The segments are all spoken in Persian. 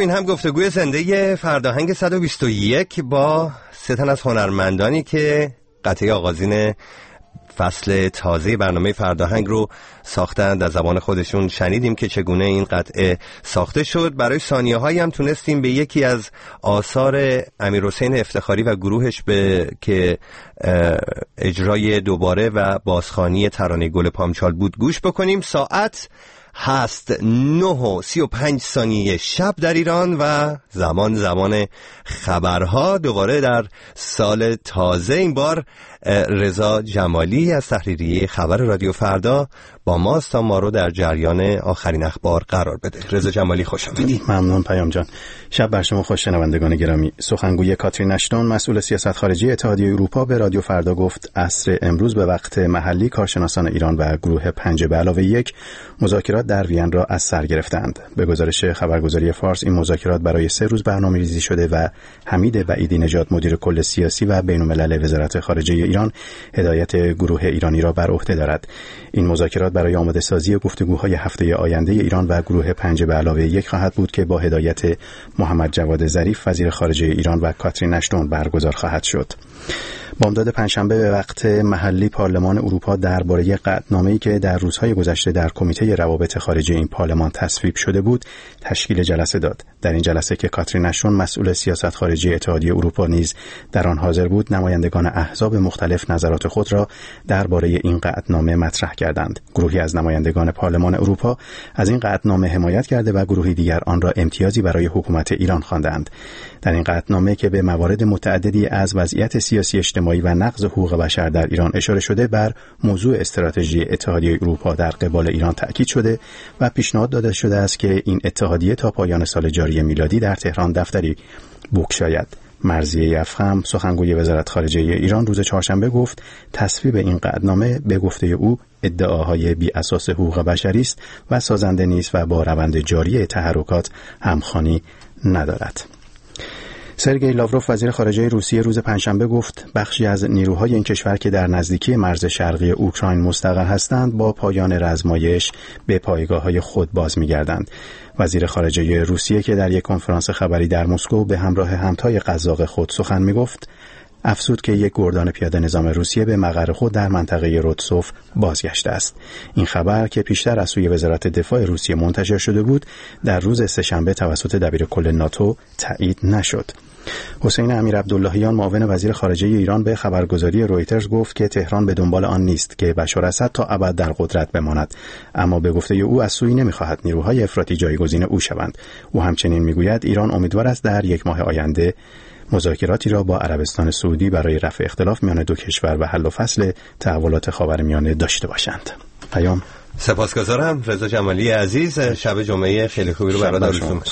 این هم گفتگوی زنده فرداهنگ 121 با 3 تن از هنرمندانی که قطعه آغازین فصل تازه برنامه فرداهنگ رو ساختند. از زبان خودشون شنیدیم که چگونه این قطعه ساخته شد. برای ثانیه هایی هم تونستیم به یکی از آثار امیرحسین افتخاری و گروهش که اجرای دوباره و بازخوانی ترانه گل پامچال بود گوش بکنیم. ساعت هست 9:35 شب در ایران و زمان خبرها. دوباره در سال تازه این بار رضا جمالی از تحریریه خبر رادیو فردا با ماست تا ما رو در جریان آخرین اخبار قرار بده. رضا جمالی خوش آمدید. ممنون پیام جان. شب بر شما خوش شنوندگان گرامی. سخنگوی کاترین اشتون مسئول سیاست خارجی اتحادیه اروپا به رادیو فردا گفت عصر امروز به وقت محلی کارشناسان ایران و گروه 5+1 مذاکرات در وین را از سر گرفتند. به گزارش خبرگزاری فارس این مذاکرات برای 3 روز برنامه‌ریزی شده و حمید وعیدی نژاد مدیر کل سیاسی و بین‌الملل وزارت خارجه ایران هدایت گروه ایرانی را بر عهده دارد. این مذاکرات برای آماده سازی گفتگوهای هفته آینده ایران و گروه 5+1 خواهد بود که با هدایت محمد جواد ظریف وزیر خارجه ایران و کاترین اشتون برگزار خواهد شد. بامداد پنجشنبه به وقت محلی پارلمان اروپا درباره قطعنامه‌ای که در روزهای گذشته در کمیته روابط خارجه این پارلمان تصویب شده بود تشکیل جلسه داد. در این جلسه که کاترین اشتون مسئول سیاست خارجی اتحادیه اروپا نیز در آن حاضر بود، نمایندگان احزاب مختلف نظرات خود را درباره این قطعنامه مطرح کردند. گروهی از نمایندگان پارلمان اروپا از این قطعنامه حمایت کرده و گروهی دیگر آن را امتیازی برای حکومت ایران خواندند. در این قطعنامه که به موارد متعددی از وضعیت سیاسی اجتماعی و نقض حقوق بشر در ایران اشاره شده، بر موضوع استراتژی اتحادیه اروپا در قبال ایران تأکید شده و پیشنهاد داده شده است که این اتحادیه تا پایان سال جاری میلادی در تهران دفتری بگشاید. مرضیه افخم سخنگوی وزارت خارجه ایران روز چهارشنبه گفت تصویب این قطعنامه به گفته او ادعاهای بی اساس حقوق بشری است و سازنده نیست و با روند جاری تحرکات همخوانی ندارد. سرگئی لاوروف وزیر خارجه روسیه روز پنجشنبه گفت بخشی از نیروهای این کشور که در نزدیکی مرز شرقی اوکراین مستقر هستند با پایان رزمایش به پایگاه‌های خود باز می‌گردند. وزیر خارجه روسیه که در یک کنفرانس خبری در مسکو به همراه همتای قزاق خود سخن می‌گفت افزود که یک گردان پیاده نظام روسیه به مقر خود در منطقه رودسوف بازگشته است. این خبر که پیشتر از سوی وزارت دفاع روسیه منتشر شده بود در روز سه‌شنبه توسط دبیرکل ناتو تایید نشد. حسین امیرعبداللهیان معاون وزیر خارجه ایران به خبرگزاری رویترز گفت که تهران به دنبال آن نیست که بشار اسد تا ابد در قدرت بماند، اما به گفته او از سوی نمی‌خواهد نیروهای افراطی جایگزین او شوند. او همچنین می‌گوید ایران امیدوار است در 1 ماه آینده مذاکراتی را با عربستان سعودی برای رفع اختلاف میان دو کشور و حل و فصل تحولات خاورمیانه داشته باشند. پیام. سپاسگزارم رضا جمالی عزیز. شب جمعه خیلی خوبی رو برات آرزو می‌کنم.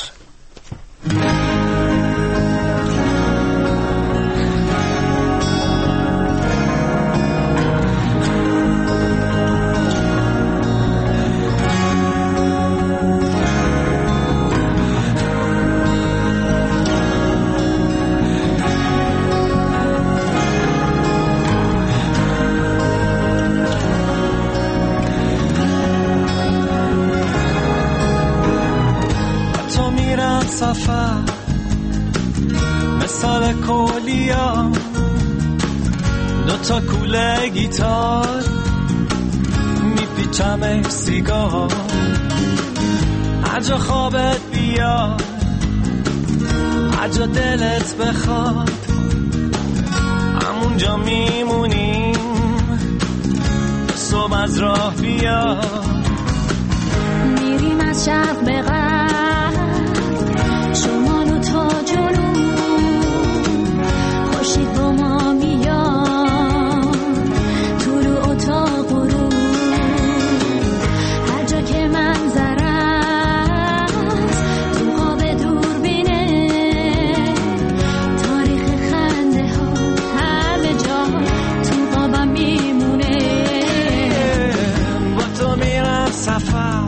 مثال کولیا دوتا کوله گیتار میپیچم سیگار هر جا خوابت بیاد هر جا دلت بخواد همونجا میمونیم صبح از راه بیاد میریم از شرق به غرب شمال و تا جنوب خورشید با ما میاد طلوع و تا غروب هر جا که منظره است تو خواب دوربینه تاریخ خنده ها همه جا تو خوابم میمونه با تو میرم سفر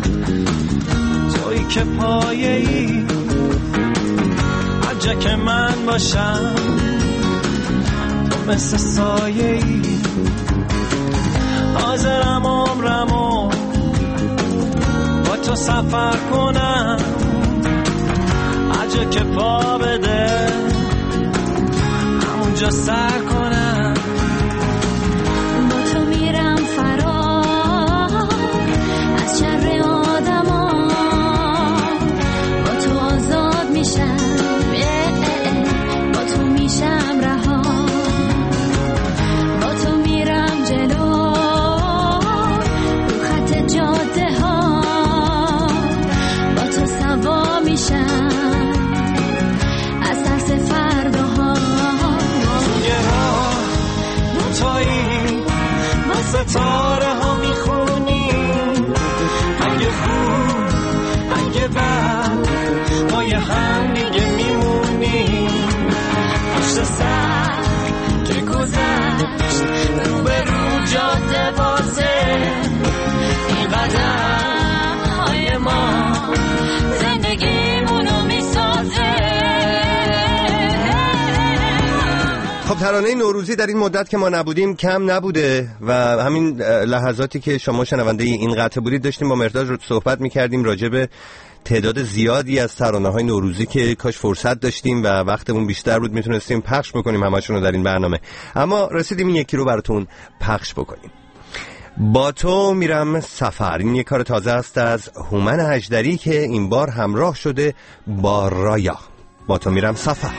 تویی که پایه ای هر جا که من باشم تو مثل سایه ای حاضرم عمرمو با تو سفر کنم جا که پا بده همونجا سر کنم. با تو میرم فرار از شر آدما، با تو آزاد میشم، با تو میشم رها، با تو میرم جلو رو خط جاده ها، با تو سوا میشم از ترس فرداها. توی راه تایی با ستاره ها میخونیم، اگه خوب اگه بد با یه هم دیگه میمونیم. پشت سر که گذشت رو به رو جاده بازه، این قدم های ما زندگیمونو میسازه. خب ترانه نوروزی در این مدت که ما نبودیم کم نبوده و همین لحظاتی که شما شنونده این قطعه بودید داشتیم با مرداد رو صحبت میکردیم راجع به تعداد زیادی از ترانه‌های نوروزی که کاش فرصت داشتیم و وقتمون بیشتر بود میتونستیم پخش بکنیم همشون رو در این برنامه، اما رسیدیم این یکی رو براتون پخش بکنیم. با تو میرم سفر، این یک کار تازه است از هومن هجدری که این بار همراه شده با رایا. با تو میرم سفر.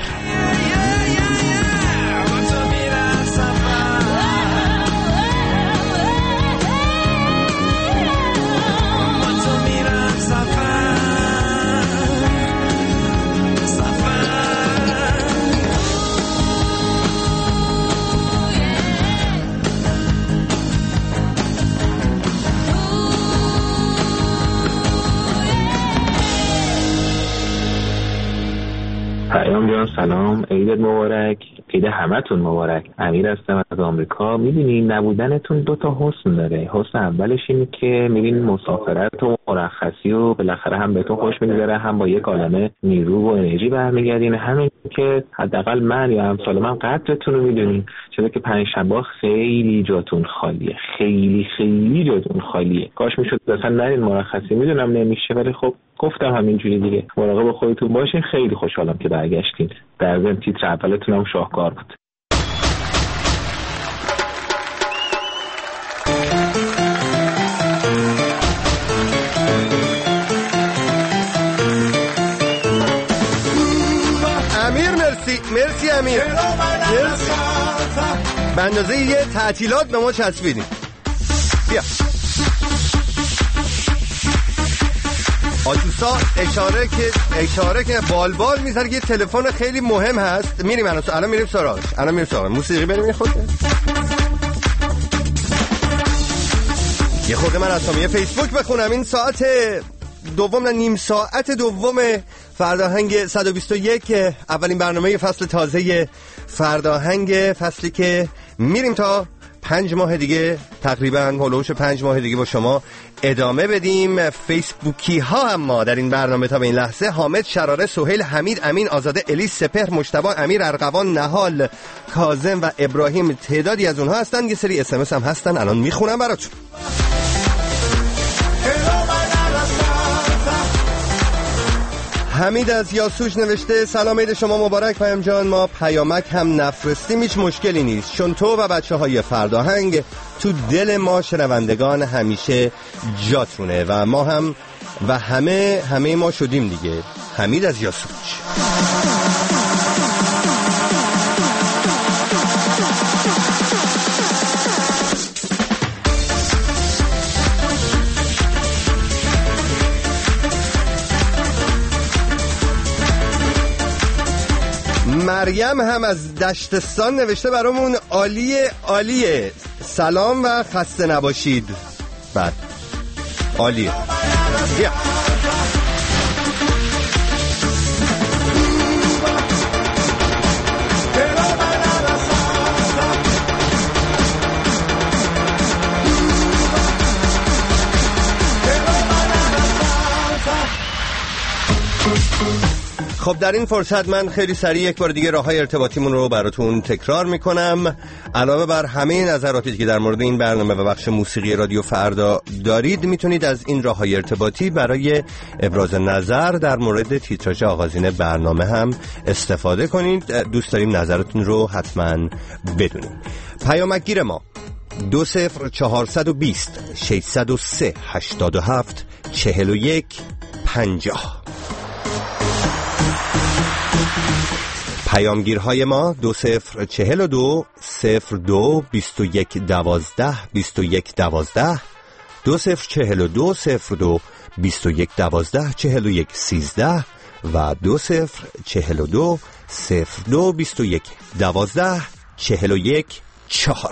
سلام، عیدت مبارک، عید همتون مبارک. امیر هستم از آمریکا. می‌بینین نبودنتون دو تا حسن داره. حسن اولش اینه که می‌بینین مسافرت و مرخصی و بالاخره هم بهتون خوش می‌گذره، هم با یک عالمه نیرو و انرژی برمیگردین. همین که حداقل من یا امثال من قدرتون رو می‌دونین، چون که پنجشنبه خیلی جاتون خالیه، خیلی خیلی جاتون خالیه. کاش میشد مثلا نرین مرخصی، میدونم نمیشه ولی خب گفتم همینجوری دیگه. مراقب خودتون باشین. خیلی خوشحالم که برگشتین. در ضمن تیتر اولتون هم شاهکار بود. امیر مرسی امیر، مرسی. به اندازه یه تعطیلات به ما چسبیدیم. بیا آتوسا اشاره که بالبال میذاره یه تلفن خیلی مهم هست. میریم الان میریم سراغش. موسیقی بریم یه خورده. یه خورده من اسامی فیسبوک بخونم. این ساعت دوم نیم ساعت دوم فرداهنگ 121 اولین برنامه فصل تازه فرداهنگ، فصلی که میریم تا 5 ماه دیگه، تقریبا هولوش 5 ماه دیگه با شما ادامه بدیم. فیسبوکی ها هم ما در این برنامه تا به این لحظه: حامد شراره، سهیل، حمید، امین، آزاده، الیس، سپهر، مجتبی، امیر ارغوان، نهال، کاظم و ابراهیم تعدادی از اونها هستن. یه سری SMS هم هستن الان میخونم براتون. حمید از یاسوج نوشته: سلام، عید شما مبارک پیام جان. ما پیامک هم نفرستیم هیچ مشکلی نیست، چون تو و بچه های فرداهنگ تو دل ما شنوندگان همیشه جاتونه و ما هم و همه ما شدیم دیگه. حمید از یاسوج. مریم هم از دشتستان نوشته برامون: عالیه، سلام و خسته نباشید. بعد عالیه. بیا خب در این فرصت من خیلی سریع یک بار دیگه راه‌های ارتباطیمون رو براتون تکرار میکنم. علاوه بر همه نظراتی که در مورد این برنامه و بخش موسیقی رادیو فردا دارید، میتونید از این راه‌های ارتباطی برای ابراز نظر در مورد تیتراژ آغازین برنامه هم استفاده کنید. دوست داریم نظرتون رو حتما بدونیم. پیامکگیر ما 20420 603 87 41 50. پیامگیرهای ما 2042 02 21 12 21 12 2042 02 21 12 41 13 و 2042 02 21 12 41 14.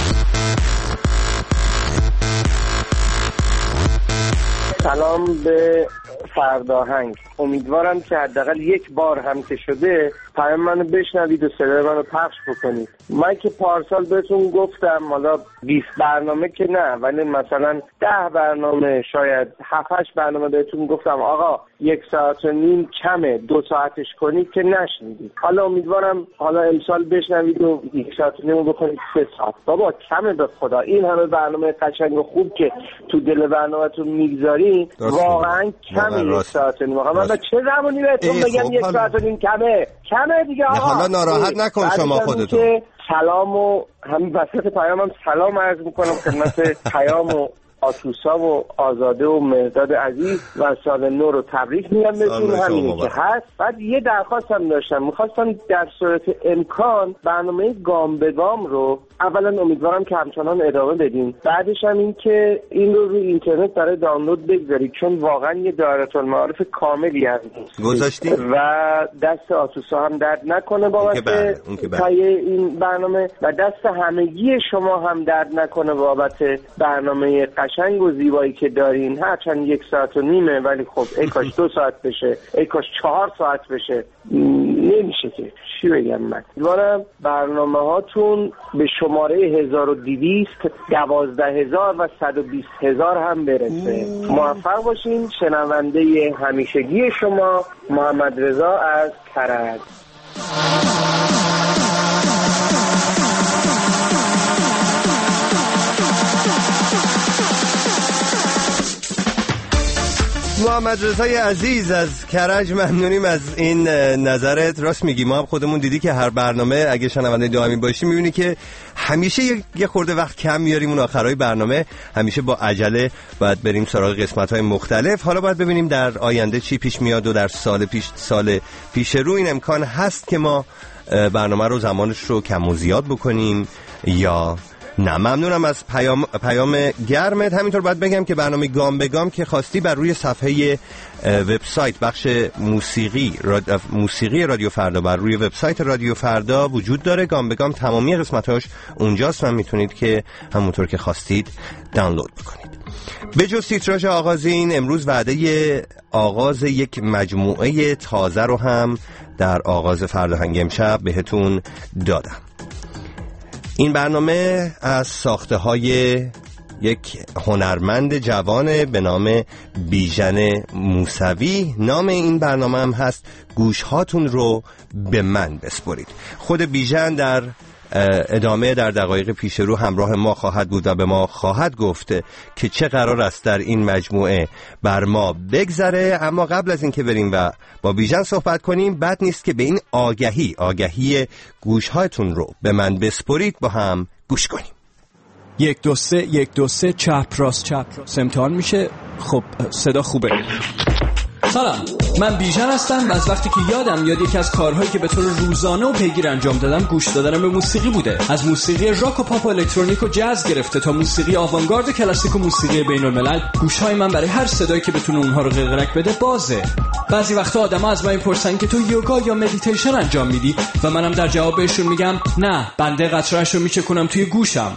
سلام به فرداهنگ. امیدوارم که حداقل یک بار هم که شده پیام منو بشنوید و صدای منو پخش بکنید. من که پارسال بهتون گفتم، حالا 20 برنامه که نه، ولی مثلا 10 برنامه، شاید 7-8 برنامه بهتون گفتم آقا 1 ساعت و نیم کمه، 2 ساعتش کنید، که نشنیدید. حالا امیدوارم حالا امسال بشنوید و 1 ساعت و نیم بکنید 3 ساعت. بابا کمه به خدا. این همه برنامه قشنگ و خوب که تو دل برنامه‌تون میگذارین واقعا کمه 1 ساعت و نیم. من به چه زمانی بهتون بگم 1 ساعت و نیم کمه دیگه آقا. حالا ناراحت نکن شما خودتون. سلام و همین وسط پیامم سلام عرض میکنم خدمت پیام و آتوسا و آزاده و مهداد عزیز و سال نو رو تبریک میگم بهتون. همینی که هست. بعد یه درخواست هم داشتم، میخواستم در صورت امکان برنامه گام به گام رو اولا امیدوارم که همچنان ادامه بدین، بعدش هم این که این رو روی اینترنت برای دانلود بگذارید، چون واقعا یه دایره‌المعارف کاملی هست گذاشتیم و دست آتوسا هم درد نکنه بابت تهیه این برنامه و دست همگی شما هم درد نکنه بابت برنامه قشنگ و زیبایی که دارین. هرچند 1 ساعت و نیمه، ولی خب ای کاش 2 ساعت بشه، ای کاش 4 ساعت بشه. نمیشه که چی بگم. من امیدوارم برنامه هاتون به شماره 1200 12000 و 120000 هم برسه. موفق باشین. شنونده همیشگی شما محمد رضا از کرج. محمد رضای عزیز از کرج، ممنونیم از این نظرت. راست میگی، ما هم خودمون دیدی که هر برنامه اگه شنونده دائمی باشی میبینی که همیشه یه خورده وقت کم میاریم اون آخرای برنامه، همیشه با عجله باید بریم سراغ قسمت‌های مختلف. حالا باید ببینیم در آینده چی پیش میاد و در سال پیش رو این امکان هست که ما برنامه رو زمانش رو کم و زیاد بکنیم یا نه. ممنونم از پیام گرمت. همینطور باید بگم که برنامه گام به گام که خواستی بر روی صفحه وبسایت بخش موسیقی رادیو فردا بر روی وبسایت رادیو فردا وجود داره. گام به گام تمامی قسمتاش اونجاست و میتونید که همونطور که خواستید دانلود بکنید. به جز تیتراژ آغازین، امروز وعده آغاز یک مجموعه تازه رو هم در آغاز فرداهنگ امشب بهتون دادم. این برنامه از ساخته های یک هنرمند جوان به نام بیژن موسوی. نام این برنامه هم هست گوش هاتون رو به من بسپرید. خود بیژن در ادامه در دقایق پیش رو همراه ما خواهد بود و به ما خواهد گفت که چه قرار است در این مجموعه بر ما بگذره. اما قبل از این که بریم و با بیژن صحبت کنیم، بد نیست که به این آگهی گوشهاتون رو به من بسپرید با هم گوش کنیم. 1 2 3 1 2 3 چپ راست امتحان میشه. خب صدا خوبه. سلام، من بیژن هستم و از وقتی که یادم میاد یکی از کارهایی که به طور روزانه و پیگیر انجام دادم گوش دادن به موسیقی بوده. از موسیقی راک و پاپ و الکترونیک و جاز گرفته تا موسیقی آوانگارد و کلاسیک و موسیقی بین‌الملل، گوش‌های من برای هر صدایی که بتونه اونها رو قلقلک بده بازه. بعضی وقتا آدما از من میپرسن که تو یوگا یا مدیتیشن انجام میدی و منم در جواب بهشون میگم نه، بنده قطره‌اش رو میچکونم توی گوشم.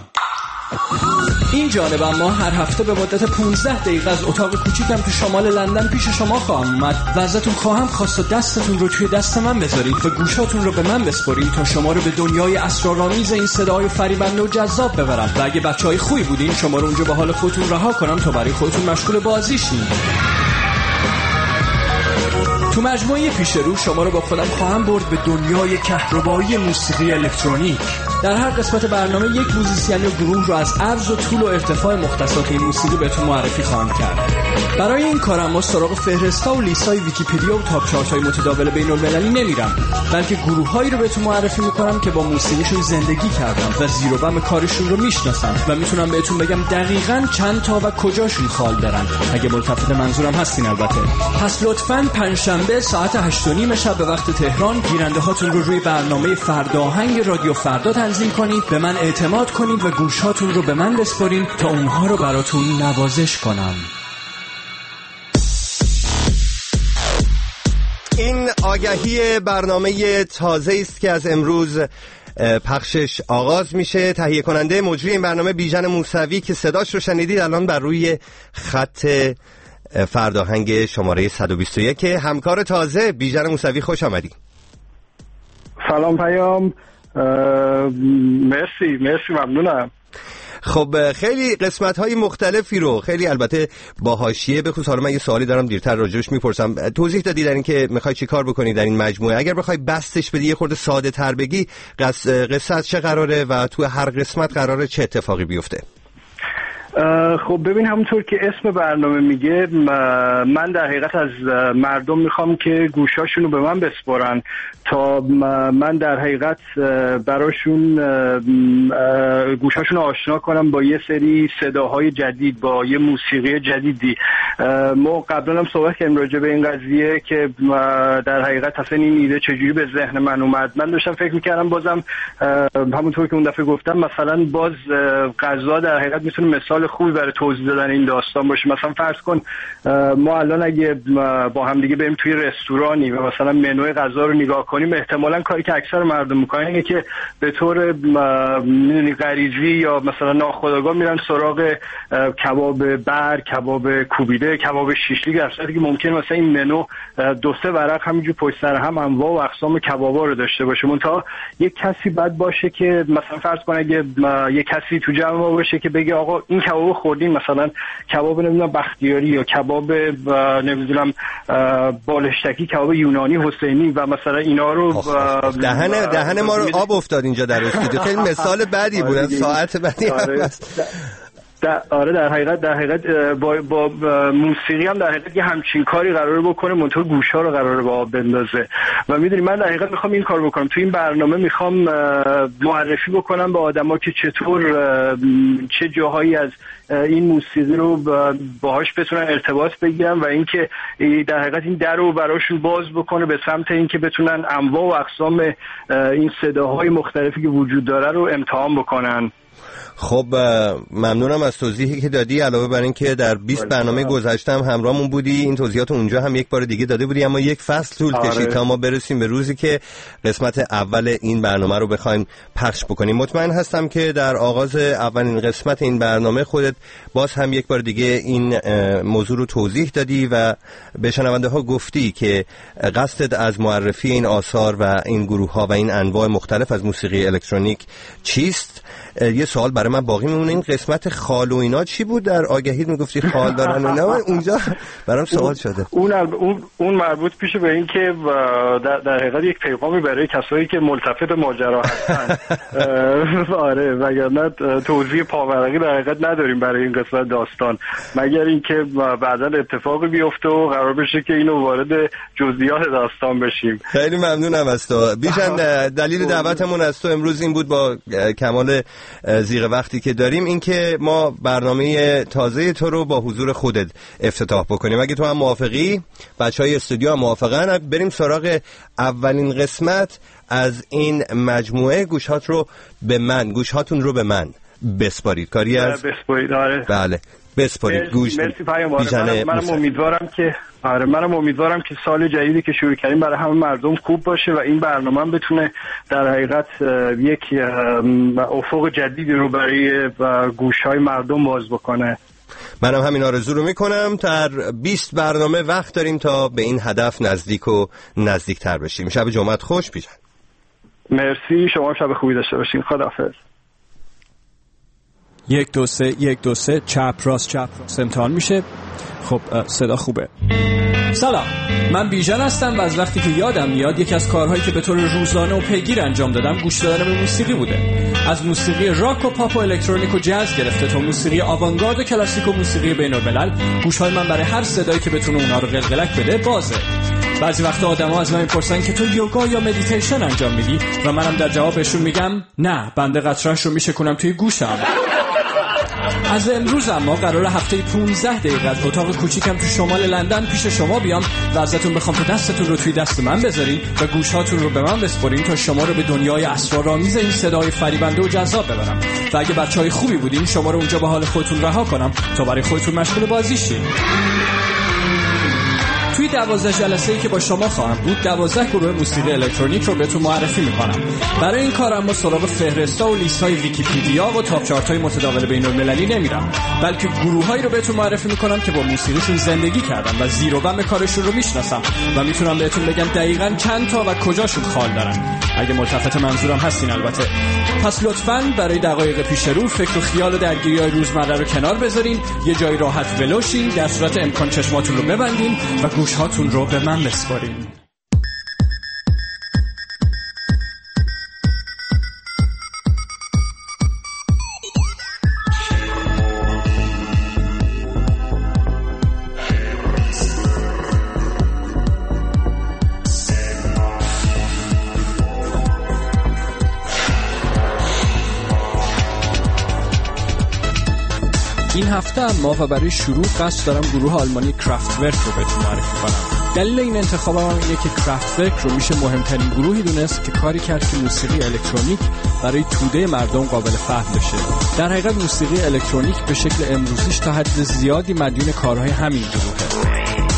این جانب اما هر هفته به مدت 15 دقیقه از اتاق کوچیکم تو شمال لندن پیش شما خواهم اومد و ازتون خواهم خواست و دستتون رو توی دست من بذارید و گوشاتون رو به من بسپارید تا شما رو به دنیای اسرارآمیز این صداهای فریبنده و جذاب ببرم و اگه بچهای خوبی بودین شما رو اونجا به حال خودتون رها کنم تا برای خودتون مشغول بازی شین. تو مجموعه پیش رو شما رو با خودم خواهم برد به دنیای کهربایی موسیقی الکترونیک. در هر قسمت برنامه یک موزیسین یا گروه رو از عرض و طول و ارتفاع مختصات این موسیقی بهتون معرفی خواهم کرد. برای این کارم ما سراغ فهرست‌ها و لیست‌های ویکی‌پدیا و تاپ چارت‌های متداول بین‌المللی نمیرم، بلکه گروه‌هایی رو بهتون معرفی می‌کنم که با موسیقیشون زندگی کردم و زیر و بم کارشون رو میشناسم و میتونم بهتون بگم دقیقاً چند تا و کجاشون خال دارن، اگه ملتفت منظورم هستین البته. پس لطفاً پنجشنبه ساعت 8:30 شب به وقت تهران گیرنده هاتون رو روی برنامه فرداهنگ رادیو فردا تنظیم کنید، به من اعتماد کنید و گوشهاتون رو به من بسپارین تا اونها رو براتون نوازش کنم. این آگهی برنامه تازه است که از امروز پخشش آغاز میشه. تهیه کننده مجری این برنامه بیژن موسوی که صداش رو شنیدید الان بر روی خط فرداهنگ شماره 121. همکار تازه بیژن موسوی، خوش آمدی. سلام پیام. مرسی ممنونم. خب خیلی قسمت‌های مختلفی رو، خیلی البته با حاشیه، به خصوص من یه سوالی دارم دیرتر راجعش میپرسم، توضیح دادی در این که میخوای چی کار بکنی در این مجموعه. اگر بخوای بستش بدی یه خورده ساده تر بگی، قصه چه قراره و تو هر قسمت قراره چه اتفاقی بیفته؟ خب ببین، همونطور که اسم برنامه میگه، من در حقیقت از مردم میخوام که گوشاشونو به من بسپارن تا من در حقیقت براشون گوشاشونو آشنا کنم با یه سری صداهای جدید، با یه موسیقی جدیدی. ما قبلا هم صحبت کردیم راجع به این قضیه که در حقیقت اصلا این ایده چجوری به ذهن من اومد. من داشتم فکر میکردم بازم همونطور که اون دفعه گفتم، مثلا باز غذا در حقیقت میتونه مثال خوبی برای توضیح دادن این داستان باشه. مثلا فرض کن ما الان اگه با هم دیگه بریم توی رستورانی و مثلا منوی غذا رو نگاه کنیم، احتمالاً کاری که اکثر مردم میکنن اینه که به طور غریزی یا مثلا ناخودآگاه میرن سراغ کباب بر، کباب کوبیده، کباب شیشلی، در صورتی که ممکنه مثلا این منو 2-3 ورق همینجور پشت سر هم انواع و اقسام کبابا رو داشته باشه. منتها یک کسی بعد باشه که مثلا فرض کن اگه یک کسی تو جمع ما باشه که بگه آقا این کباب خوردین، مثلا کباب نمیدونم بختیاری یا کباب نمیدونم بالشتکی، کباب یونانی حسینی و مثلا اینا رو دهن ما رو آب افتاد اینجا در استودیو. خیلی مثال بدی بود، ساعت بدی هست. آره در حقیقت با موسیقی هم در حقیقت یه همچین کاری قراره بکنه، منطور گوشا رو قراره با آب بندازه. و میدونی من در حقیقت میخوام این کار بکنم. تو این برنامه میخوام معرفی بکنم به آدما که چطور چه جاهایی از این موسیقی رو باهاش بتونن ارتباط بگیرن و اینکه در حقیقت این در رو براشون باز بکنه به سمت اینکه بتونن انواع و اقسام این صداهای مختلفی که وجود داره رو امتحان بکنن. خب ممنونم از توضیحی که دادی. علاوه بر این که در 20 برنامه گذشته هم همراهمون بودی، این توضیحات اونجا هم یک بار دیگه داده بودی، اما یک فصل طول کشید تا ما برسیم به روزی که قسمت اول این برنامه رو بخوایم پخش بکنیم. مطمئن هستم که در آغاز اولین قسمت این برنامه خودت باز هم یک بار دیگه این موضوع رو توضیح دادی و به شنونده ها گفتی که قصدت از معرفی این آثار و این گروه ها و این انواع مختلف از موسیقی الکترونیک چیست. یه سوال برای من باقی میمونه، این قسمت خال و اینا چی بود؟ در آگهی میگفتی خال دارن و اینا، اونجا برام سوال شده. اون مربوط میشه به این که در حقیقت یک پیغامی برای کسایی که ملتفت ماجرا هستن. آره، وگرنه توضیح پاورقی در حقیقت نداریم برای این قسمت داستان، مگر اینکه بعداً اتفاقی بیفته و قرار بشه که اینو وارد جزئیات داستان بشیم. خیلی ممنونم از تو بیژن. دلیل دعوتمون از تو امروز این بود، با کمال زیر وقتی که داریم، این که ما برنامه تازه تو رو با حضور خودت افتتاح بکنیم. اگه تو هم موافقی، بچهای استودیو هم موافقن، بریم سراغ اولین قسمت از این مجموعه. گوشهاتون رو به من بسپارید. کاری از بسپارید. آره بله بسپارید گوش. مرسی پیام. منم امیدوارم که سال جدیدی که شروع کردیم برای همه مردم خوب باشه و این برنامه هم بتونه در حقیقت یک افق جدیدی رو برای گوش‌های مردم باز بکنه. منم همین آرزو رو میکنم. تا 20 برنامه وقت داریم تا به این هدف نزدیک و نزدیکتر بشیم. شب جمعت خوش بیژن. مرسی، شما شب خوبی داشته باشین. خداحافظ. 1 2 3 1 2 3 چپ راست امتحان میشه. خب صدا خوبه. سلام، من بیژن هستم و از وقتی که یادم میاد یکی از کارهایی که به طور روزانه و پیگیر انجام دادم گوش دادن به موسیقی بوده. از موسیقی راک و پاپ و الکترونیک و جاز گرفته تا موسیقی آوانگارد و کلاسیک و موسیقی بین‌الملل، گوش‌های من برای هر صدایی که بتونه اونا رو قلقلک بده بازه. بعضی وقتا آدم‌ها از من میپرسن که تو یوگا یا مدیتیشن انجام میدی و منم در جوابشون میگم نه، بنده قطره‌اش رو میشکنم توی گوشم. از امروز اما قراره هفته 15 دقیقه از اتاق کوچیکم تو شمال لندن پیش شما بیام و ازتون بخوام تا دستتون رو توی دست من بذارین و گوشهاتون رو به من بسپارین تا شما رو به دنیای اسرارآمیز این صدای فریبنده و جذاب ببرم و اگه بچهای خوبی بودین شما رو اونجا به حال خودتون رها کنم تا برای خودتون مشغول بازی شین. توی 12 جلسه‌ای که با شما خواهم بود 12 گروه موسیقی الکترونیک رو بهتون معرفی میکنم. برای این کار اما سراغ فهرستا و لیست‌های ویکی‌پدیا و تاپ چارت‌های متداول بین‌المللی نمیرم، بلکه گروه‌هایی رو بهتون معرفی میکنم که با موسیقیشون زندگی کردن و زیر و بم کارشون رو میشناسم و میتونم بهتون بگم دقیقاً چند تا و کجاشون خال دارن، اگه ملتفت منظورم هستین البته. پس لطفاً برای دقایق پیش رو فکر و خیال و درگیری‌های روزمره رو کنار بذارین، یه جای راحت ولوشین، در صورت امکان چشماتون رو ببندین و گوشهاتون رو به من بسپارین. این هفته اما و برای شروع قصد دارم گروه آلمانی کرافتورک رو بهتون معرفی کنم. دلیل این انتخابم اینه که کرافتورک رو میشه مهمترین گروهی دونست که کاری کرد که موسیقی الکترونیک برای توده مردم قابل فهم بشه. در حقیقت موسیقی الکترونیک به شکل امروزیش تا حد زیادی مدیون کارهای همین گروهه.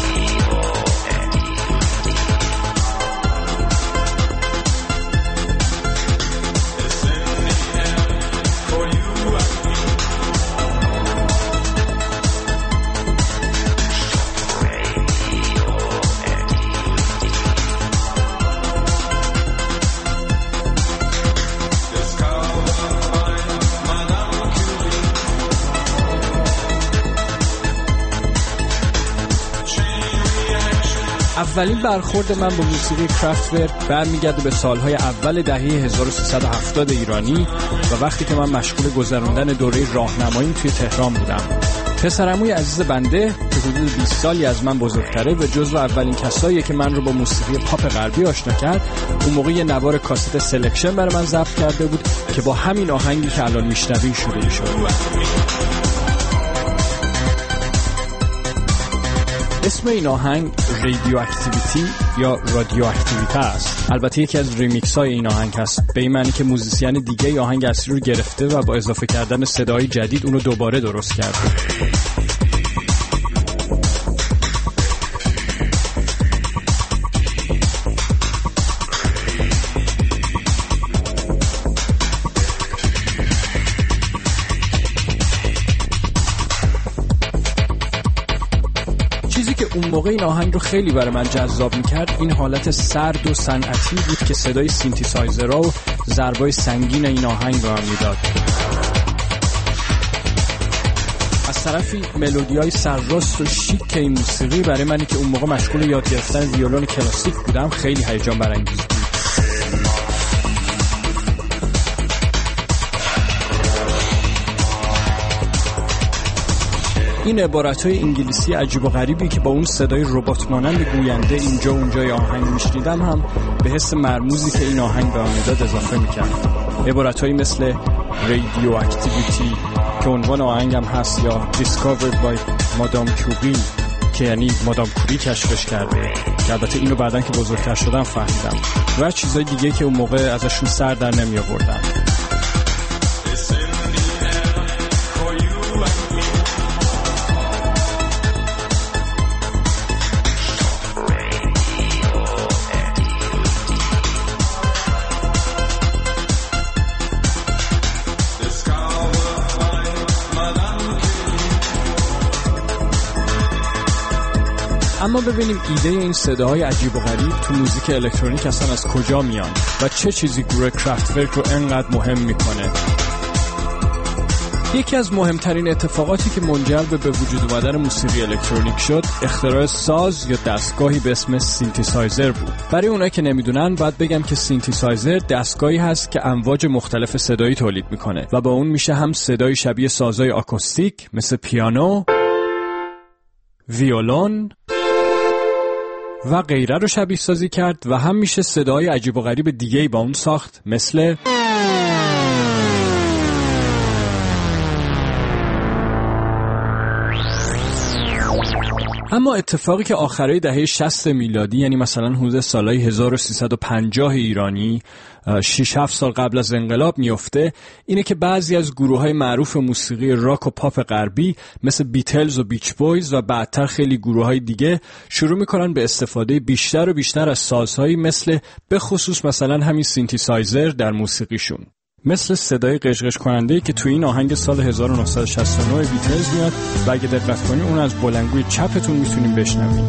اولین برخورد من با موسیقی کرافتورک برمیگرده به سالهای اول دهه 1370 ایرانی و وقتی که من مشغول گذراندن دوره راهنمایی توی تهران بودم. پسرعموی عزیز بنده که حدود 20 سالی از من بزرگتره و جزو اولین کساییه که من رو با موسیقی پاپ غربی آشنا کرد، اون موقع یه نوار کاست سلکشن برای من ضبط کرده بود که با همین آهنگی که الان میشنوین شروع می‌شد. اسم این آهنگ رادیو اکتیویتی یا رادیو اکتیویته است. البته یکی از ریمیکس های این آهنگ هست، به این معنی که موزیسین دیگه ای آهنگ اصلی رو گرفته و با اضافه کردن صدای جدید اونو دوباره درست کرده. اون موقع این آهنگ رو خیلی برای من جذاب میکرد این حالت سرد و صنعتی بود که صدای سینتیسایزرها و ضربای سنگین این آهنگ رو هم میداد. از طرفی ملودیای سرراست و شیک این موسیقی برای منی که اون موقع مشغول یاد گرفتن ویولون کلاسیک بودم خیلی هیجان برانگیز بود. این عبارت‌های انگلیسی عجیب و غریبی که با اون صدای ربات مانند گوینده اینجا اونجای آهنگ میشنیدم هم به حس مرموزی که این آهنگ به من میداد اضافه میکرد. عبارت‌هایی مثل رادیو اکتیویتی که عنوان آهنگم هست یا Discovered by مادام کوری که یعنی مادام کوری کشفش کرده، که البته اینو بعدن که بزرگتر شدم فهمیدم، و چیزای دیگه که اون موقع ازشون سر در نمی آوردم. اما ببینیم ایده این صداهای عجیب و غریب تو موزیک الکترونیک اصلا از کجا میان و چه چیزی گروه کرافتورک رو انقدر مهم میکنه. یکی از مهمترین اتفاقاتی که منجر به وجود اومدن موسیقی الکترونیک شد اختراع ساز یا دستگاهی به اسم سینتیسایزر بود. برای اونایی که نمیدونن باید بگم که سینتیسایزر دستگاهی هست که امواج مختلف صدایی تولید میکنه و با اون میشه هم صدای شبیه سازهای آکوستیک مثل پیانو، ویولون و غیره رو شبیه سازی کرد و هم میشه صدای عجیب و غریب دیگه‌ای با اون ساخت مثل اما اتفاقی که آخرای دهه 60 میلادی یعنی مثلا حدود سالهای 1350 ایرانی 6-7 سال قبل از انقلاب میفته اینه که بعضی از گروه‌های معروف موسیقی راک و پاپ غربی مثل بیتلز و بیچ بویز و بعدتر خیلی گروه‌های دیگه شروع میکنن به استفاده بیشتر و بیشتر از سازهایی مثل به خصوص مثلا همین سینتیسایزر در موسیقیشون، مثل صدای قشقش کننده‌ای که توی این آهنگ سال 1969 بیتلز میاد و اگه دقت کنی اون از بلندگوی چپتون میتونیم بشنویم.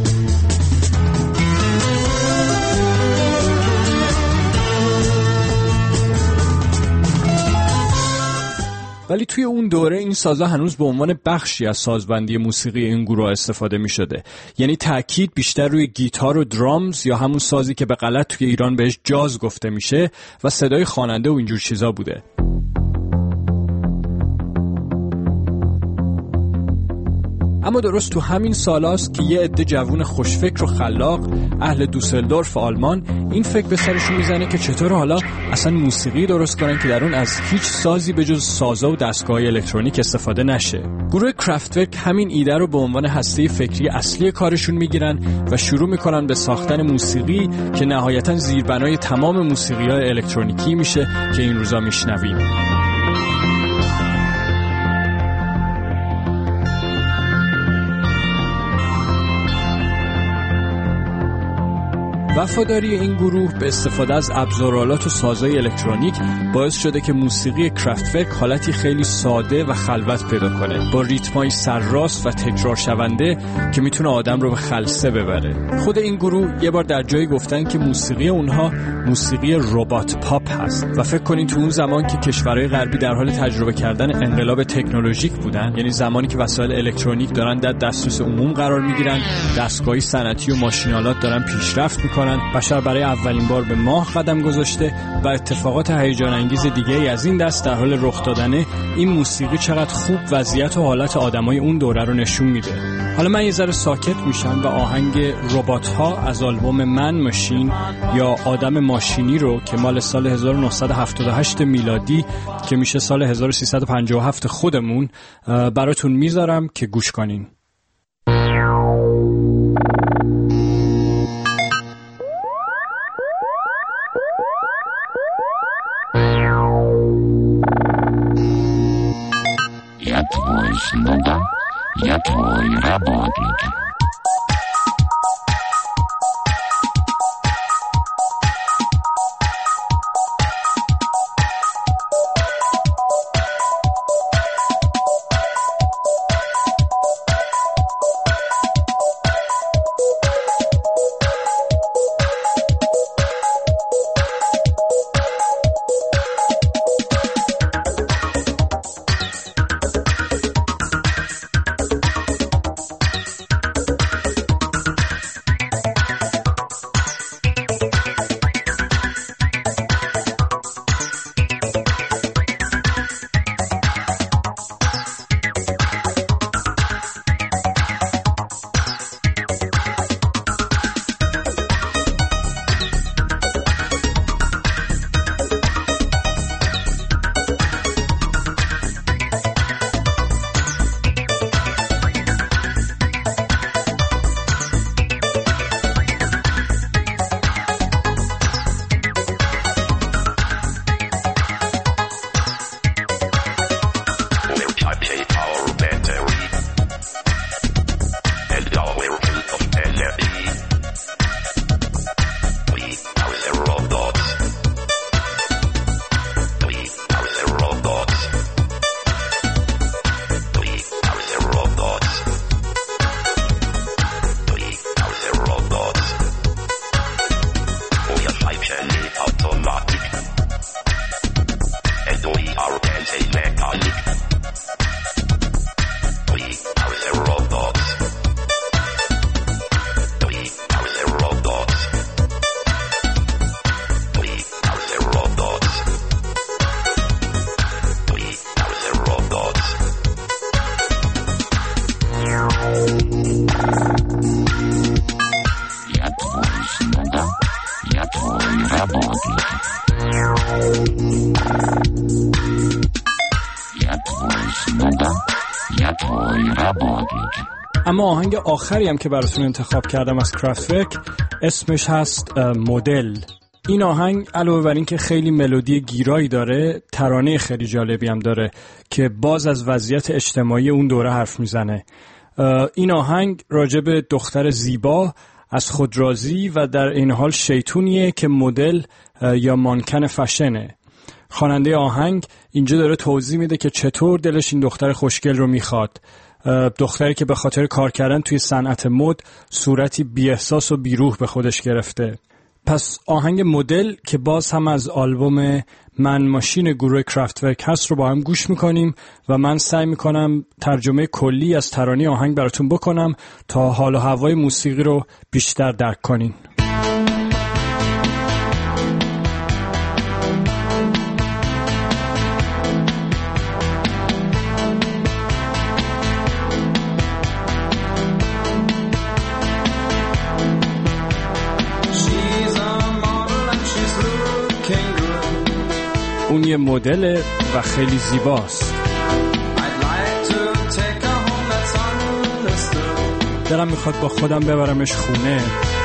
ولی توی اون دوره این سازها هنوز به عنوان بخشی از سازبندی موسیقی این گروه استفاده می شده. یعنی تأکید بیشتر روی گیتار و درامز یا همون سازی که به غلط توی ایران بهش جاز گفته میشه و صدای خواننده و اینجور چیزا بوده. اما درست تو همین سالاست که یه عده جوون خوشفکر و خلاق اهل دوسلدورف آلمان این فکر به سرشون میزنه که چطور حالا اصلا موسیقی درست کنن که در اون از هیچ سازی به جز سازا و دستگاه‌های الکترونیک استفاده نشه. گروه کرافتورک همین ایده رو به عنوان هسته فکری اصلی کارشون میگیرن و شروع میکنن به ساختن موسیقی که نهایتاً زیربنای تمام موسیقی‌های الکترونیکی میشه که این روزا میشنویم. وفاداری این گروه به استفاده از ابزارآلات و سازهای الکترونیک باعث شده که موسیقی کرافتورک حالتی خیلی ساده و خلوت پیدا کنه، با ریتمای سرراست و تکرار شونده که میتونه آدم رو به خلسه ببره. خود این گروه یه بار در جایی گفتن که موسیقی اونها موسیقی ربات پاپ هست و فکر کنین تو اون زمان که کشورهای غربی در حال تجربه کردن انقلاب تکنولوژیک بودن، یعنی زمانی که وسایل الکترونیک دارن در دسترس عموم قرار میگیرن، دستگاهی صنعتی و ماشین‌آلات دارن پیشرفت میکنن، بشر برای اولین بار به ماه قدم گذاشته و اتفاقات هیجان انگیز دیگه‌ای از این دست در حال رخ دادنه، این موسیقی چقدر خوب وضعیت و حالت آدمای اون دوره رو نشون میده. حالا من یه ذره ساکت میشم و آهنگ ربات ها از آلبوم من ماشین یا آدم ماشینی رو که مال سال 1978 میلادی که میشه سال 1357 خودمون براتون میذارم که گوش کنین. Я твой слуга, я твой работник. اما آهنگ آخری هم که براتون انتخاب کردم از کرافتورک اسمش هست مدل. این آهنگ علاوه بر این که خیلی ملودی گیرایی داره، ترانه خیلی جالبی هم داره که باز از وضعیت اجتماعی اون دوره حرف میزنه. این آهنگ راجع به دختر زیبا، از خود راضی و در این حال شیطونیه که مدل یا مانکن فشنه. خواننده آهنگ اینجا داره توضیح میده که چطور دلش این دختر خوشگل رو میخواد، دختری که به خاطر کار کردن توی صنعت مد صورتی بی احساس و بی روح به خودش گرفته. پس آهنگ مدل که باز هم از آلبوم من ماشین گروه کرافتورک هست رو با هم گوش میکنیم و من سعی میکنم ترجمه کلی از ترانه آهنگ براتون بکنم تا حال و هوای موسیقی رو بیشتر درک کنین. اون یه مدل و خیلی زیباست. دلم میخواد با خودم ببرمش خونه.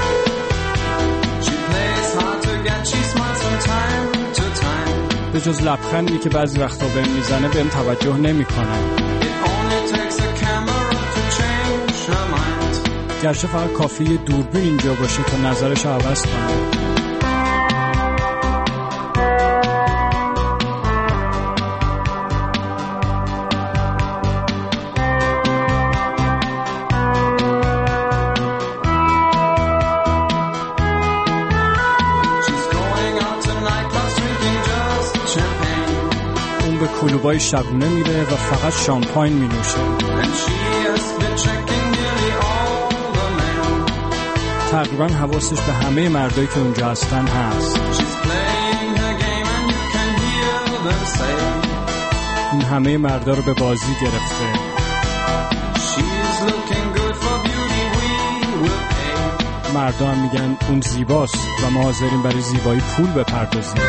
به جز لبخندی که بعضی وقتا بهم میزنه بهم توجه نمیکنه. گرچه فقط کافیه دوربین اینجا باشه تا نظرش عوض کنه. کلوبای شبونه میره و فقط شامپاین می نوشه. تقریبا حواسش به همه مردایی که اونجا هستن هست. این همه مردا رو به بازی گرفته. مردا هم میگن اون زیباست و ما حاضرین برای زیبایی پول بپردازیم.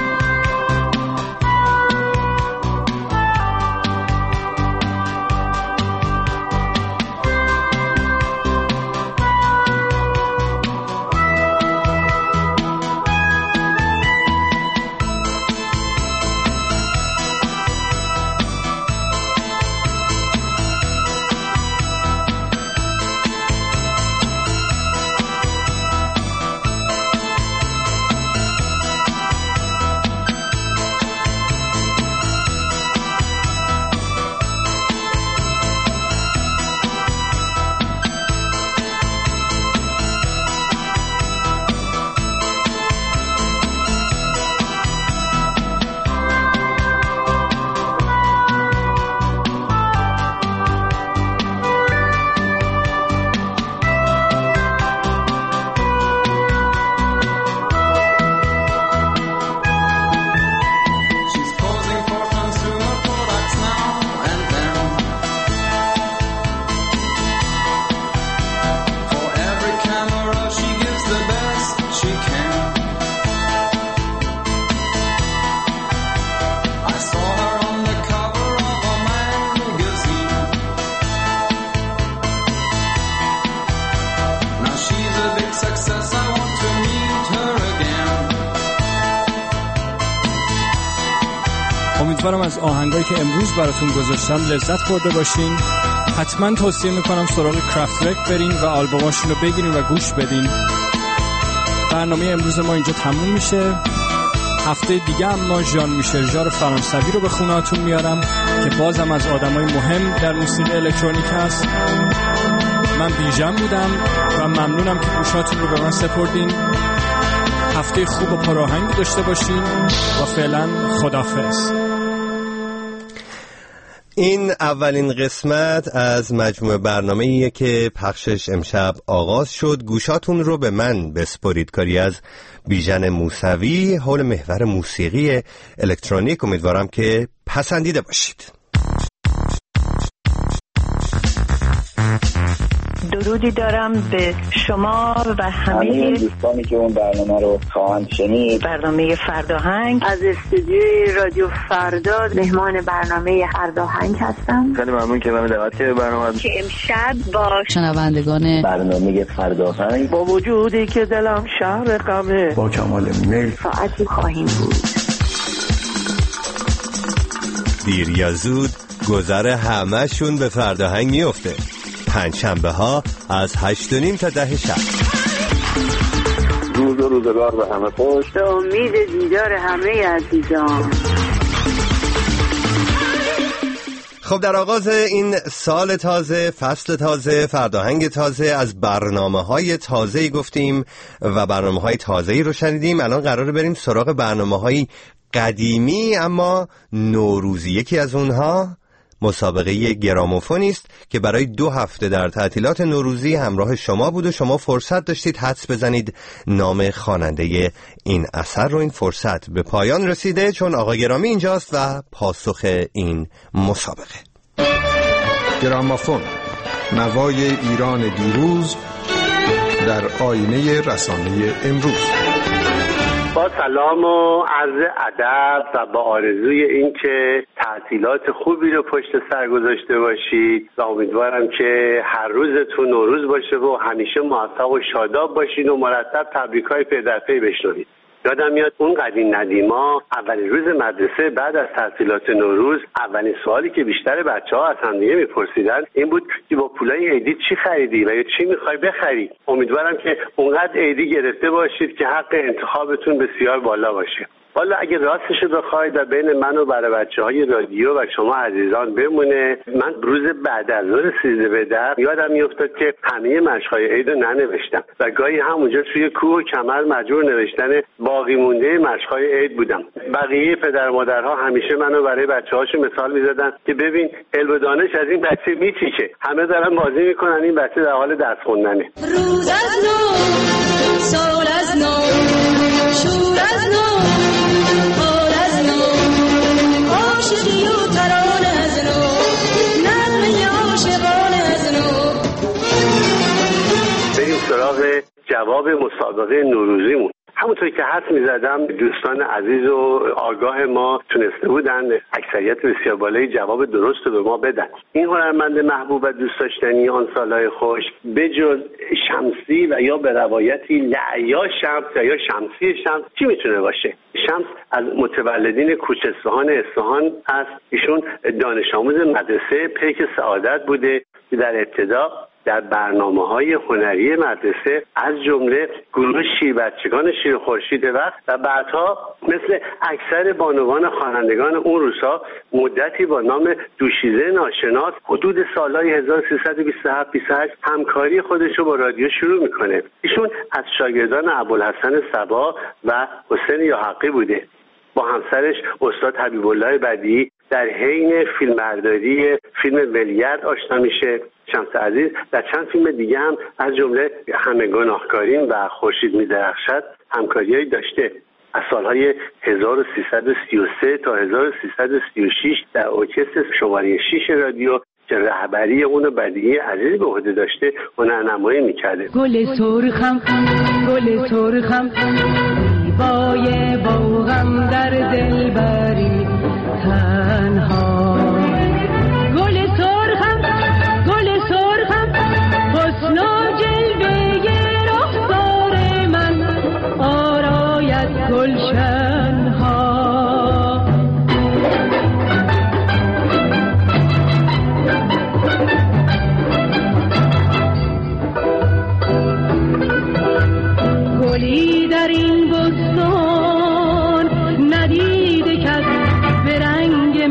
امیدوارم از آهنگایی که امروز براتون گذاشتم لذت برده باشین. حتما توصیه میکنم سراغ کرافتورک برین و آلبوماشون رو بگیرین و گوش بدین. برنامه امروز ما اینجا تموم میشه. هفته دیگه هم ما ژان میشل ژار فرانسوی رو به خونه‌هاتون میارم که بازم از آدمای مهم در موسیقی الکترونیک هست. من بیژن بودم و ممنونم که گوشاتون رو به من سپردین. هفته خوب و پرآهنگی داشته باشین و فعلا خداحافظ. این اولین قسمت از مجموعه برنامه‌ایه که پخشش امشب آغاز شد. گوشاتون رو به من بسپارید. کاری از بیژن موسوی حول محور موسیقی الکترونیک. امیدوارم که پسندیده باشید. درودی دارم به شما و همه دوستانی که اون برنامه رو خواهند شنید. برنامه فرداهنگ از استودیوی رادیو فردا مهمان برنامه فرداهنگ هستم. خیلی ممنون که من دعوت کردید برنامه که امشب با شنوندگان برنامه فرداهنگ با وجودی که دلم شهر غمه با کمال میل ساعتی خواهیم بود. دیر یا زود گذر همه‌شون به فرداهنگ میفته. پنجشنبه ها از 8:30 تا 10 شب. روز و روزگار به همه خوش. به امید دیدار همه عزیزان. خب در آغاز این سال تازه، فصل تازه، فرداهنگ تازه، از برنامه‌های تازه‌ای گفتیم و برنامه‌های تازه‌ای رو شنیدیم. الان قراره بریم سراغ برنامه‌های قدیمی اما نوروزی. یکی از اونها مسابقه گراموفونی است که برای 2 هفته در تعطیلات نوروزی همراه شما بود و شما فرصت داشتید حدس بزنید نام خواننده این اثر رو. این فرصت به پایان رسیده چون آقا گرامی اینجاست و پاسخ این مسابقه. گراموفون، نوای ایران دیروز در آینه رسانه امروز. با سلام و عرض ادب و با آرزوی اینکه تعطیلات خوبی رو پشت سر گذاشته باشید و امیدوارم که هر روزتون نوروز باشه و همیشه موفق و شاداب باشید و مرتب تبریک‌های پی در پی بشنوید. یادم میاد اون قدیم ندیما اولین روز مدرسه بعد از تعطیلات نوروز اولین سوالی که بیشتر بچه‌ها از همدیگه میپرسیدن این بود که با پولای عیدی چی خریدی و یا چی میخوای بخری. امیدوارم که اونقدر عیدی گرفته باشید که حق انتخابتون بسیار بالا باشه. والا اگه راستش بخواید و بین من و برای بچه‌های رادیو و شما عزیزان بمونه، من روز بعد از ظهر 13 به 10 یادم میافتاد که همه مشق‌های عید رو ننوشتم و گاهی همونجا توی کوه و کمر مجبور نوشتن باقی مونده مشق‌های عید بودم. بقیه پدر مادرها همیشه منو برای بچه‌هاشون مثال می‌زدن که ببین علم و دانش از این بچه میتیکه، همه دارن بازی میکنن، این بچه در حال درس خوندنه. روز از نو، سال از نو، شور از نو، حال از نو، عاشقی و ترانه از نو، نغمه عاشقانه از نو. بریم سراغ جواب مسابقه نوروزیمون. همونطور که حدس می‌زدم دوستان عزیز و آگاه ما تونسته بودن اکثریت بسیار بالای جواب درست رو به ما بدن. این هنرمند محبوب و دوست داشتنی آن سالهای خوش بجز شمسی و یا به روایتی لعیا شمس یا شمسی شمس چی میتونه باشه؟ شمس از متولدین کوچ اصفهان است. ایشون دانش آموز مدرسه پیک سعادت بوده که در ابتدا در برنامه‌های هنری مدرسه از جمله گروه شیربچگان شیر خورشید و بعدها مثل اکثر بانوان خوانندگان اون روزها مدتی با نام دوشیزه ناشناس حدود سالهای 1327-28 همکاری خودش رو با رادیو شروع میکنه. ایشون از شاگردان ابوالحسن صبا و حسین یاحقی بوده. با همسرش استاد حبیب الله بدیعی در حین فیلمبرداری فیلم ولیعهد آشنا میشه. شمس عزیز در چند فیلم دیگه هم از جمله همه گناهکاریم و خورشید می‌درخشد همکاریایی داشته. از سالهای 1333 تا 1336 در ارکستر شماره 6 رادیو که رهبری اون بدیعی عزیز به عهده داشته هنرنمایی می‌کرده. گل سرخم زیبای باغم در دلبری تنها. گل سرخم حسن و جلوه رخسار من آراید گلشنها. گلی در این بستان ندیده کس به رنگ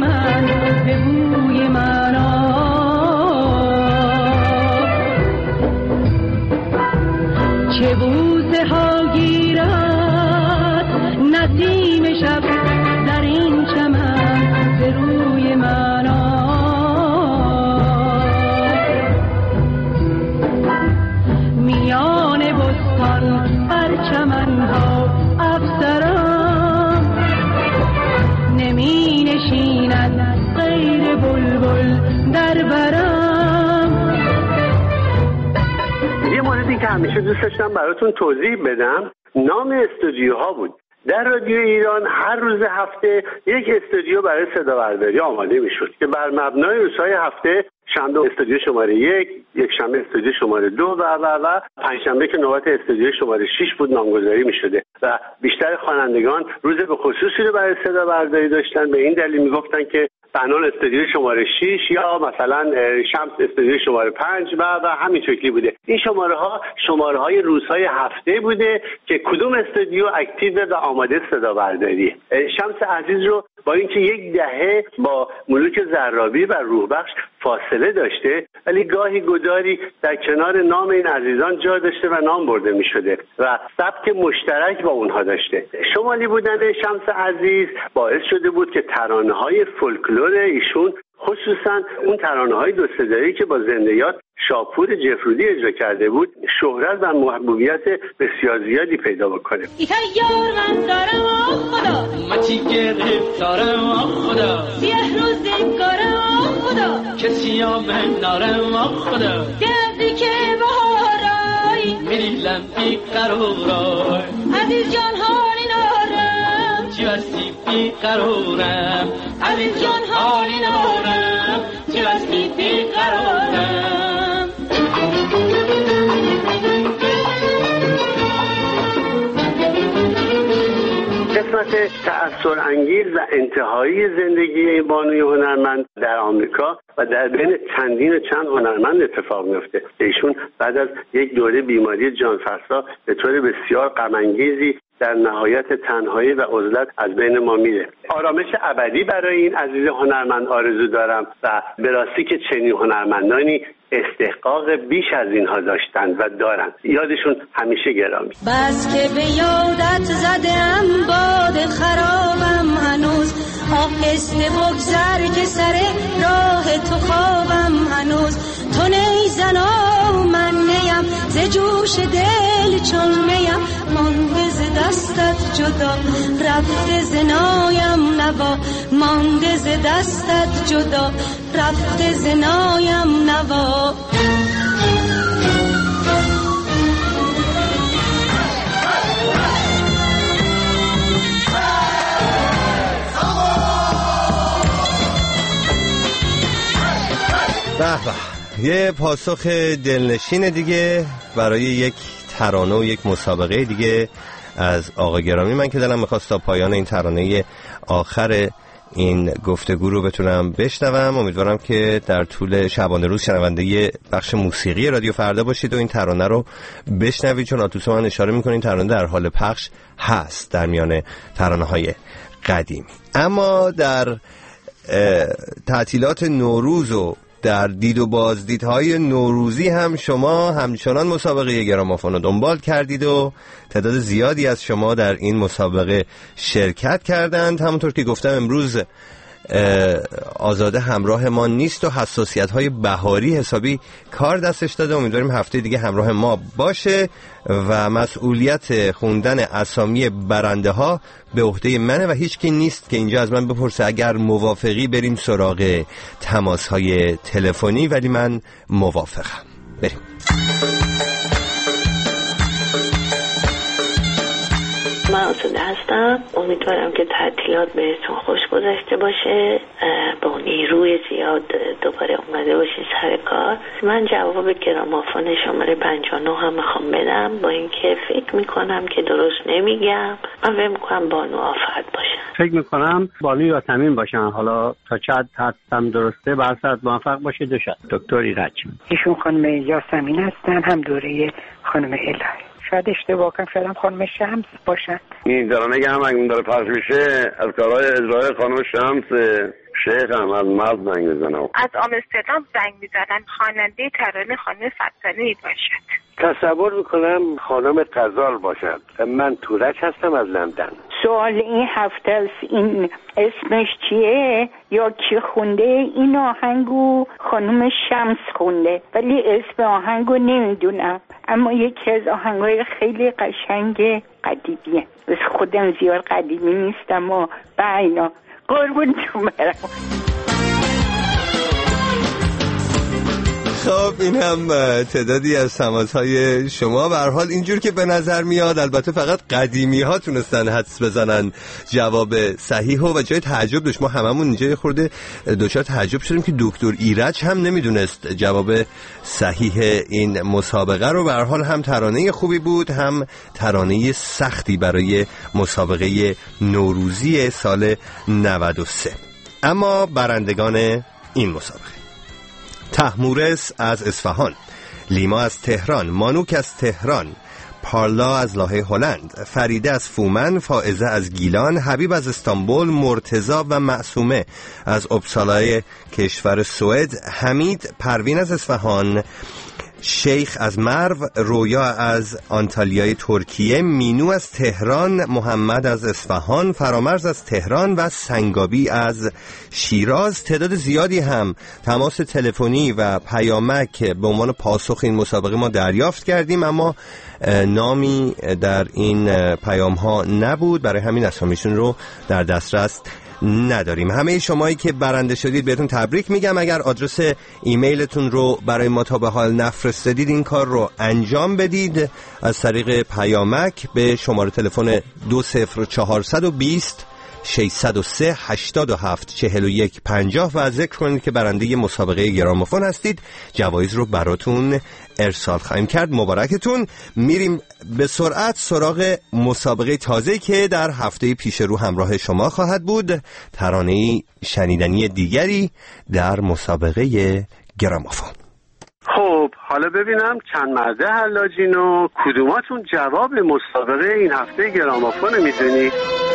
چیزی که همیشه دوست داشتم براتون توضیح بدم نام استودیوها بود. در رادیو ایران هر روز هفته یک استودیو برای صدا برداری آماده میشد که بر مبنای روزهای هفته شنبه استودیو شماره 1، یک شنبه استودیو شماره 2 و پنجشنبه که نوبت استودیو شماره 6 بود نامگذاری میشده و بیشتر خوانندگان روز به خصوصی رو برای صدا برداری داشتن. به این دلیل میگفتن که بنان استودیو شماره 6 یا مثلا شمس استودیو شماره 5 و همین شکلی بوده. این شماره های روزهای هفته بوده که کدوم استودیو اکتیو و آماده صدا برداری. شمس عزیز رو با اینکه یک دهه با ملوک زرابی و روحبخش فاصله داشته ولی گاهی گداری در کنار نام این عزیزان جا داشته و نام برده می شده و سبک مشترک با اونها داشته. شمالی بودن شمس عزیز باعث شده بود که ترانه‌های فولکلور ایشون خصوصا اون ترانه‌های دو صدایی که با زنده‌یات شاپور جفرودی اجرا کرده بود شهرت و محبوبیت بسیار زیادی پیدا بکنه. یار من دارم خدا مچی گرفتارم خدا سیه روزگارم خدا کسی من دارم خدا گردی که بهارای میریلم بی قرارای عزیز جان حالی نارم چی بستی بی قرارم عزیز جان حالی نارم چی بستی بی قرارم. قسمت تأثرانگیز و انتهایی زندگی این بانوی هنرمند در آمریکا و در بین چند هنرمند اتفاق میفته. ایشون بعد از یک دوره بیماری جانفرسا به طور بسیار غم‌انگیزی در نهایت تنهایی و عزلت از بین ما میره. آرامش ابدی برای این عزیز هنرمند آرزو دارم و به راستی که چنین هنرمندانی استحقاق بیش از اینها داشتن و دارن. یادشون همیشه گرامی. بس که به یادت زدم باد خرابم هنوز آهسته بگذر که سر راه تو خوابم هنوز تو نیزن و من نیم ز جوش دل چون میم مانده ز دستت جدا رفته ز نایم نوا مانده ز دستت جدا رفته ز نایم نوا. یه پاسخ دلنشین دیگه برای یک ترانه و یک مسابقه دیگه از آقا گرامی. من که دلم میخواست تا پایان این ترانه آخر این گفتگو رو بتونم بشنوم. امیدوارم که در طول شبانه روز شنونده بخش موسیقی رادیو فردا باشید و این ترانه رو بشنوید، چون آتوس من اشاره میکنه این ترانه در حال پخش هست در میان ترانه های قدیمی. اما در تعطیلات نوروز و در دید و بازدیدهای نوروزی هم شما همچنان مسابقه گرامافون رو دنبال کردید و تعداد زیادی از شما در این مسابقه شرکت کردند. همونطور که گفتم امروز آزاده همراه ما نیست و حساسیت‌های بهاری حسابی کار دستش داده. امیدواریم هفته دیگه همراه ما باشه و مسئولیت خوندن اسامی برنده ها به عهده منه و هیچ کی نیست که اینجا از من بپرسه اگر موافقی بریم سراغ تماس‌های تلفنی، ولی من موافقم. بریم. من آزاده هستم. امیدوارم که تعطیلات بهتون خوش گذشته باشه، با نیروی زیاد دوباره اومده باشین سر کار. من جواب گرامافون شماره 59 هم میخوام بدم، با اینکه فکر میکنم که درست نمیگم. من فکر میکنم بانو آفت باشن. فکر میکنم بانو یاسمین باشن. حالا تا چند حدسم درسته برصد موفق باشه. دوشد دکتر ایرج. ایشون خانم یاسمین هستن، هم دوره خانم الهی. شاید اشتباه کنم، شاید هم خانم شمس باشن. این ترانه که هم اگه داره پخش میشه از کارهای اجرای خانم شمس شیخ هم از مرز زنگ میزنم. از آمستردام زنگ میزنن. خواننده ترانه خانم فتانی باشد. تصور میکنم خانم غزال باشد. من تورج هستم از لندن. سوال این هفته است، این اسمش چیه یا کی خونده؟ این آهنگو خانم شمس خونده ولی اسم آهنگو نمیدونم، اما یکی از آهنگای خیلی قشنگ قدیمیه. بس خودم زیاد قدیمی نیستم و اینا. قربونتون برم. خب این هم تعدادی از تماس‌های شما. به هر حال اینجور که به نظر میاد البته فقط قدیمی‌ها تونستن حدس بزنن جواب صحیحو و جای تعجب داشت. ما هممون اینجا خورده دچار تعجب شدیم که دکتر ایرج هم نمیدونست جواب صحیح این مسابقه رو. به هر حال هم ترانه خوبی بود، هم ترانه سختی برای مسابقه نوروزی سال 93. اما برندگان این مسابقه: طهمورث از اصفهان، لیما از تهران، مانوک از تهران، پارلا از لاهه هلند، فریده از فومن، فائزه از گیلان، حبیب از استانبول، مرتضی و معصومه از اپسالای کشور سوئد، حمید، پروین از اصفهان، شیخ از مرو، رویا از آنتالیای ترکیه، مینو از تهران، محمد از اصفهان، فرامرز از تهران و سنگابی از شیراز. تعداد زیادی هم تماس تلفنی و پیامک به عنوان پاسخ این مسابقه ما دریافت کردیم، اما نامی در این پیام ها نبود، برای همین اسامیشون رو در دسترس نداریم. همه شمایی که برنده شدید بهتون تبریک میگم. اگر آدرس ایمیلتون رو برای ما تا به حال نفرستادید این کار رو انجام بدید از طریق پیامک به شماره تلفن 20420 603 87 41 50 و ذکر کنید که برنده مسابقه گرامافون هستید. جوایز رو براتون ارسال خواهیم کرد. مبارکتون. میریم به سرعت سراغ مسابقه تازه‌ای که در هفته پیش رو همراه شما خواهد بود. ترانه شنیدنی دیگری در مسابقه گرامافون. خب حالا ببینم چند مرده حلاجین و کدوماتون جواب مسابقه این هفته گرامافون میدونی؟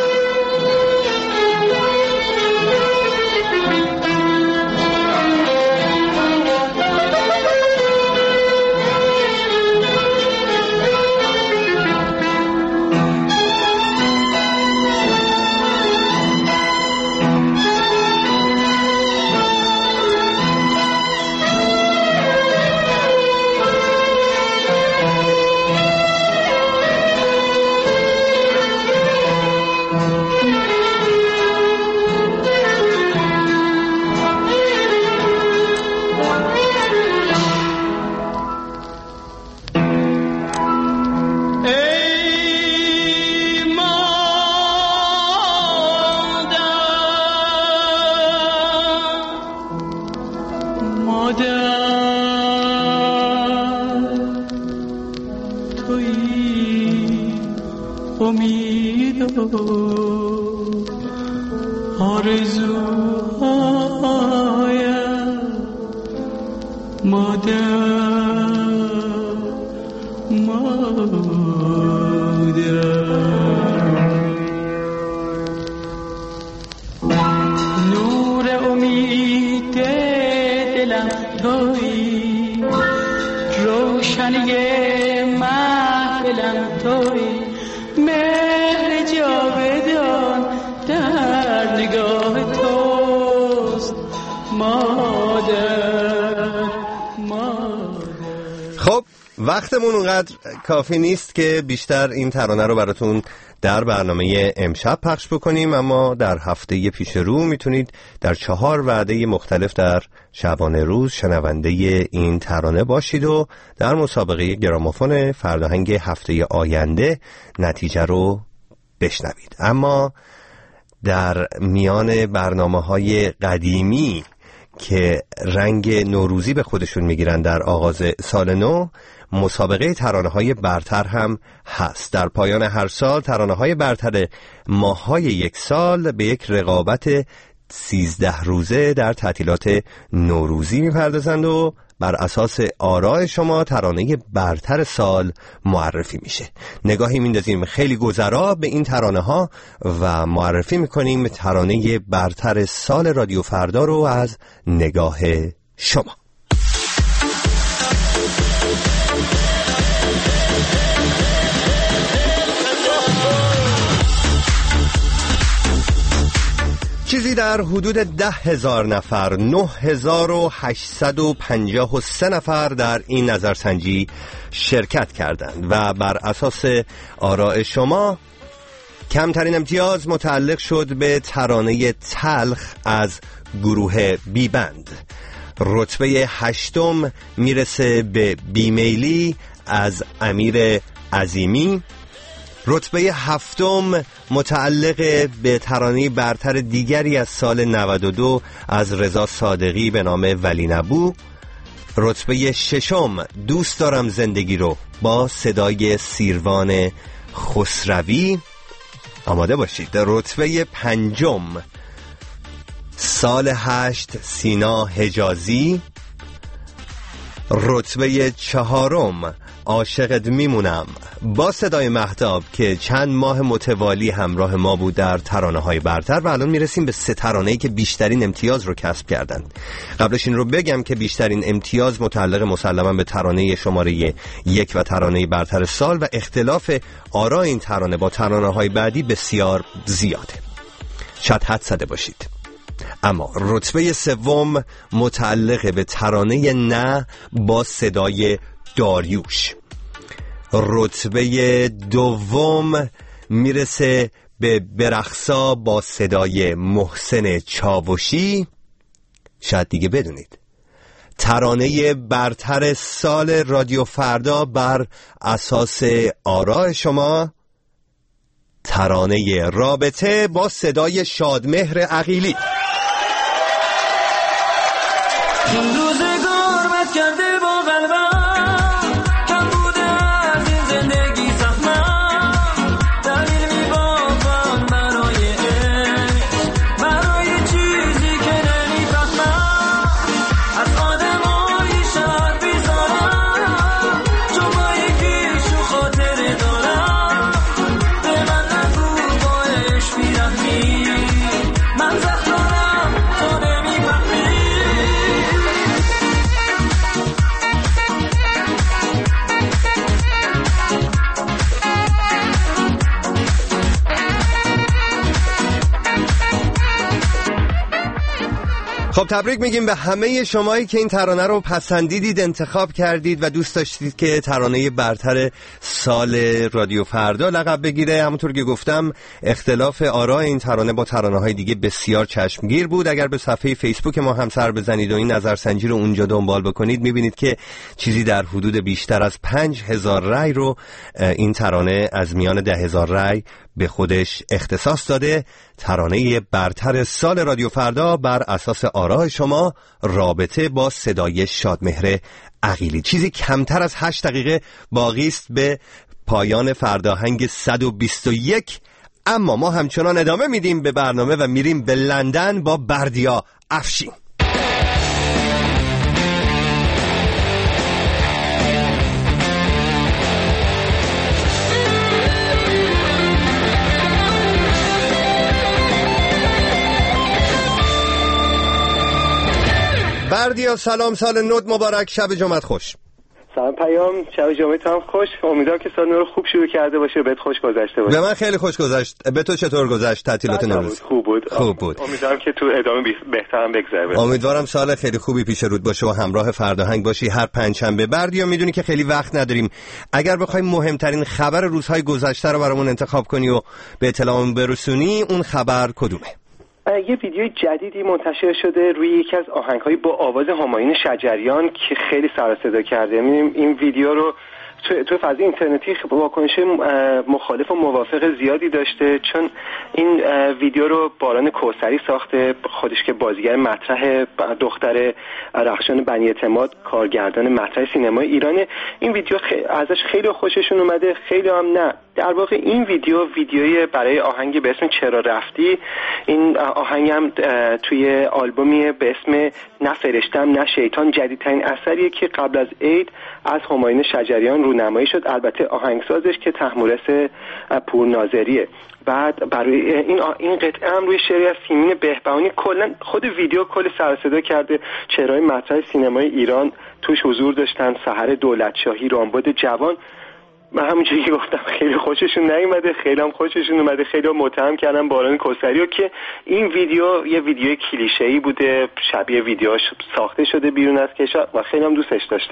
خب وقتمون اونقدر کافی نیست که بیشتر این ترانه رو براتون در برنامه امشب پخش بکنیم، اما در هفته پیش رو میتونید در 4 وعده مختلف در شبانه روز شنونده این ترانه باشید و در مسابقه گرامافون فرداهنگ هفته آینده نتیجه رو بشنوید. اما در میان برنامه‌های قدیمی که رنگ نوروزی به خودشون میگیرن در آغاز سال نو، مسابقه ترانه‌های برتر هم هست. در پایان هر سال ترانه‌های برتر ماه‌های یک سال به یک رقابت 13 روزه در تعطیلات نوروزی میپردازند و بر اساس آراء شما ترانه برتر سال معرفی میشه. نگاهی میندازیم خیلی گذرا به این ترانه ها و معرفی میکنیم ترانه برتر سال رادیو فردا رو از نگاه شما. چیزی در حدود 10,000 نفر، 9,853 نفر در این نظرسنجی شرکت کردند و بر اساس آراء شما کمترین امتیاز متعلق شد به ترانه تلخ از گروه بی بند رتبه 8 میرسه به بیمیلی از امیر عظیمی. رتبه 7 متعلق به ترانه برتر دیگری از سال 92 از رضا صادقی به نام ولی نبو. رتبه 6 دوست دارم زندگی رو با صدای سیروان خسروی. آماده باشید. رتبه 5 سال 8 سینا حجازی. رتبه 4 عاشقت میمونم با صدای مهتاب که چند ماه متوالی همراه ما بود در ترانه های برتر و الان میرسیم به 3 ترانه‌ای که بیشترین امتیاز رو کسب کردند. قبلش این رو بگم که بیشترین امتیاز متعلق مسلما به ترانه شماره 1 و ترانه برتر سال و اختلاف آرا این ترانه با ترانه های بعدی بسیار زیاده. شاید حد زده باشید. اما رتبه 3 متعلق به ترانه نه با صدای داریوش. رتبه 2 میرسه به برقصا با صدای محسن چاوشی. شاید دیگه بدونید ترانه برتر سال رادیو فردا بر اساس آراء شما، ترانه رابطه با صدای شادمهر عقیلی. خب تبریک میگیم به همه شمایی که این ترانه رو پسندیدید، انتخاب کردید و دوست داشتید که ترانه برتر سال رادیو فردا لقب بگیره. همونطور که گفتم اختلاف آراء این ترانه با ترانه های دیگه بسیار چشمگیر بود. اگر به صفحه فیسبوک ما هم سر بزنید و این نظرسنجی رو اونجا دنبال بکنید میبینید که چیزی در حدود بیشتر از 5000 رای رو این ترانه از میان 10,000 رای به خودش اختصاص داده. ترانه برتر سال رادیو فردا بر اساس آراء شما، رابطه با صدای شادمهر عقیلی. چیزی کمتر از 8 دقیقه باقی است به پایان فرداهنگ 121، اما ما همچنان ادامه میدیم به برنامه و میریم به لندن با بردیا افشین. بردیا سلام، سال نو مبارک، شب جمعت خوش. سلام پیام، شب جمعت هم خوش. امیدوارم که سال نو رو خوب شروع کرده باشه و بهت خوش گذشته باشه. به من خیلی خوش گذشت. به تو چطور گذشت تعطیلات نوروز؟ خوب بود. امیدوارم که تو ادامه بهترم بگذره. امیدوارم سال خیلی خوبی پیش رود باشه و همراه فرداهنگ باشی هر پنجشنبه. بردیا میدونی که خیلی وقت نداریم. اگر بخوایم مهمترین خبر روزهای گذشته رو برامون انتخاب کنی و به اطلاعمون برسونی، اون خبر کدومه؟ یه ویدیو جدیدی منتشر شده روی یکی از آهنگ‌های با آواز همایون شجریان که خیلی سر و صدا کرده. این ویدیو رو تو فضای اینترنتی واکنش مخالف و موافق زیادی داشته، چون این ویدیو رو باران کوثری ساخته، خودش که بازیگر مطرح، دختر رخشان بنی اعتماد، کارگردان مطرح سینمای ایرانه. این ویدیو ازش خیلی خوششون اومده، خیلی هم نه. در واقع این ویدیوی برای آهنگی به اسم چرا رفتی. این آهنگ هم توی آلبومی به اسم نه فرشتم نه شیطان، جدیدترین اثریه که قبل از عید از همایون شجریان رونمایی شد. البته آهنگسازش که تحمورس پورناظریه. بعد برای این قطعه هم روی شعری از سیمین بهبهانی، کلا خود ویدیو کلی سر و صدا کرده. چهره‌های مطرح سینمای ایران توش حضور داشتن، سحر دولتشاهی، رامبد جوان. من همونجوری که گفتم خیلی خوششون نیومده، خیلی هم خوششون اومده. خیلی متهم کردن باران کوثری که این ویدیو یه ویدیو کلیشه‌ای بوده، شبیه ویدیوش ساخته شده بیرون از کشور و خیلی هم دوستش داشتن.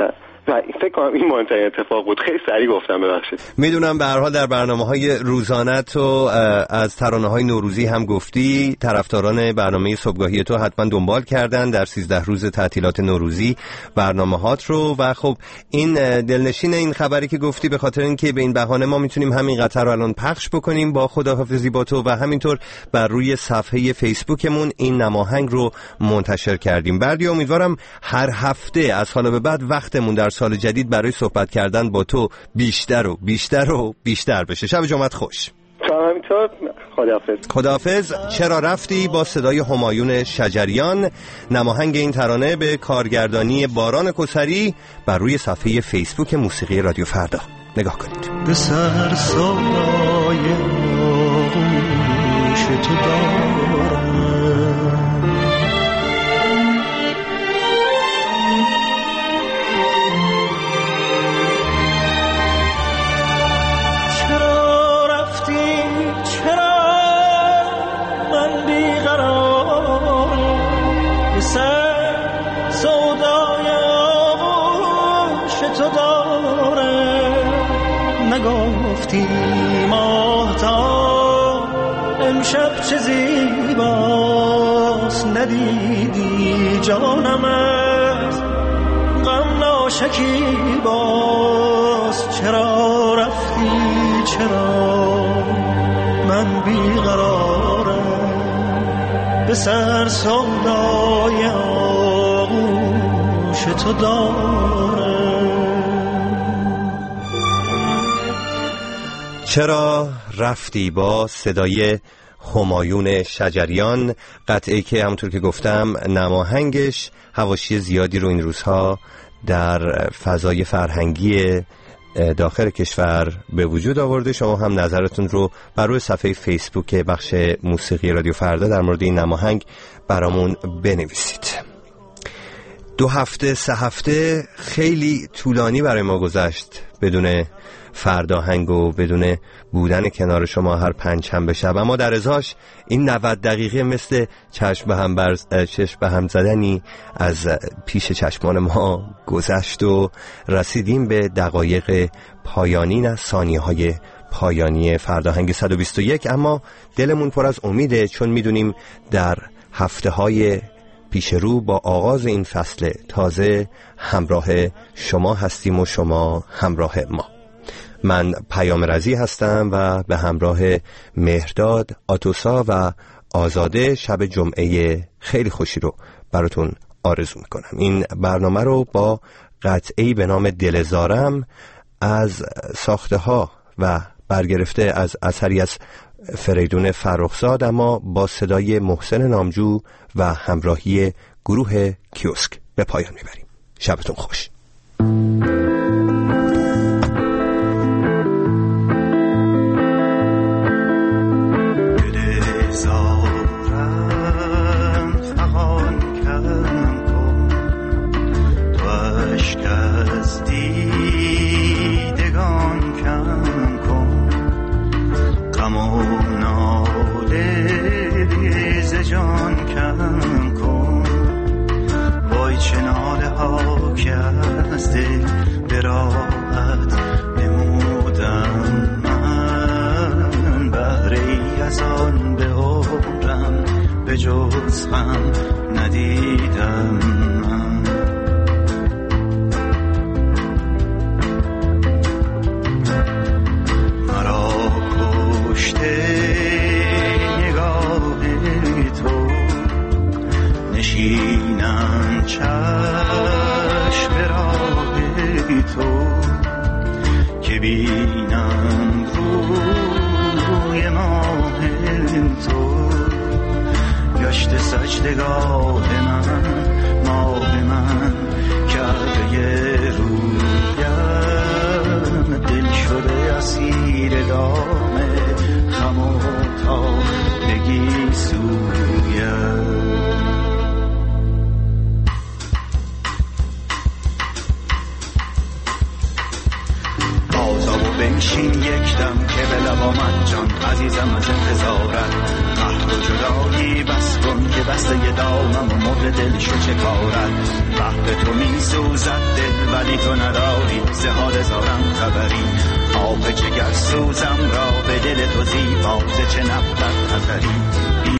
و فکر کنم این مهمترین اتفاق بود. خیلی سریع گفتم، ببخشید. میدونم به هر حال در برنامه‌های روزانه تو از ترانه‌های نوروزی هم گفتی. طرفداران برنامه صبحگاهی تو حتما دنبال کردن در 13 روز تعطیلات نوروزی برنامه‌هات رو و خب این دلنشین این خبری که گفتی به خاطر اینکه به این بهانه ما میتونیم همین قطعه رو الان پخش بکنیم با خداحافظی با تو و همینطور بر روی صفحه فیسبوکمون این نماهنگ رو منتشر کردیم. بردی امیدوارم هر هفته از حالا به بعد وقتمون در سال جدید برای صحبت کردن با تو بیشتر و بیشتر و بیشتر بشه. شب جمعت خوش. همینطور. خداحافظ. خداحافظ. چرا رفتی با صدای همایون شجریان. نماهنگ این ترانه به کارگردانی باران کسری بر روی صفحه فیسبوک موسیقی رادیو فردا. نگاه کنید. به سر سایه آغوش تو دارم، چرا رفتی چرا من بیقرارم، به سر سودای آغوش تو دارم، نگفتی ماهتاب امشب چه زیباست، ندیدی جانم از غم ناشکیباست، چرا رفتی چرا من بیقرارم، به سر سودای آغوش تو دارم. چرا رفتی با صدای همایون شجریان، قطعه که همونطور که گفتم نماهنگش حواشی زیادی رو این روزها در فضای فرهنگی داخل کشور به وجود آورده. شما هم نظرتون رو بر روی صفحه فیسبوک بخش موسیقی رادیو فردا در مورد این نماهنگ برامون بنویسید. 2 هفته 3 هفته خیلی طولانی برای ما گذشت بدون فرداهنگ و بدون بودن کنار شما هر پنجشنبه شب، اما در ازاش این 90 دقیقه مثل چشم به هم زدنی از پیش چشمان ما گذشت و رسیدیم به دقایق پایانی نه ثانیه‌های پایانی فرداهنگ 121. اما دلمون پر از امیده، چون میدونیم در هفته‌های پیش رو با آغاز این فصل تازه همراه شما هستیم و شما همراه ما. من پیام رضی هستم و به همراه مهرداد، آتوسا و آزاده شب جمعه خیلی خوشی رو براتون آرزو میکنم. این برنامه رو با قطعه‌ای به نام دلزارم از ساخته ها و برگرفته از اثری از فریدون فرخزاد اما با صدای محسن نامجو و همراهی گروه کیوسک به پایان میبریم. شبتون خوش. جز غم ندیدم من، مرا کشته نگاه تو، نشینم چشم راه تو، که بینم روی ماه تو، گشت سجدگاه من ماه من، کرده رویم دل شده اسیر دام خم و تا بگی سویم. آزا و بنشین یک دم که به لب آمد جان عزیزم از انتظارت، محو جدایی بس کن که بسته دامم و مهر دل شو چه کارد وقت تو می سوزد دل ولی تو نداری ز حال زارم خبری آب جگر سوزم را به دل تو زیبا ز چه نبضت نظری